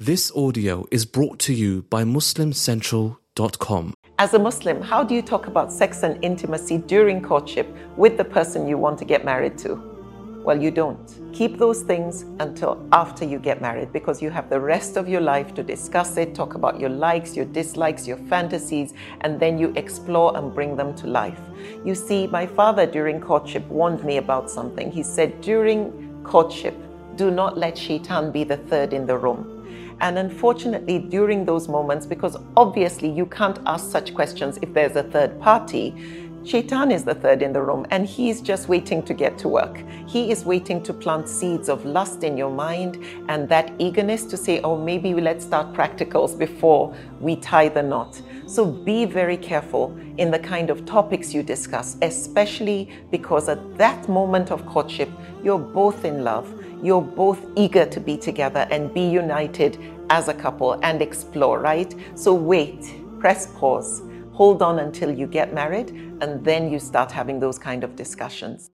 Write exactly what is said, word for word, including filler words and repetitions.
This audio is brought to you by Muslim Central dot com. As a Muslim, how do you talk about sex and intimacy during courtship with the person you want to get married to? Well, you don't. Keep those things until after you get married, because you have the rest of your life to discuss it, talk about your likes, your dislikes, your fantasies, and then you explore and bring them to life. You see, my father during courtship warned me about something. He said, during courtship, do not let shaitan be the third in the room. And unfortunately, during those moments, because obviously you can't ask such questions if there's a third party, shaitan is the third in the room, and he's just waiting to get to work. He is waiting to plant seeds of lust in your mind and that eagerness to say, oh, maybe let's start practicals before we tie the knot. So be very careful in the kind of topics you discuss, especially because at that moment of courtship, you're both in love. You're both eager to be together and be united as a couple and explore, right? So wait, press pause, hold on until you get married, and then you start having those kind of discussions.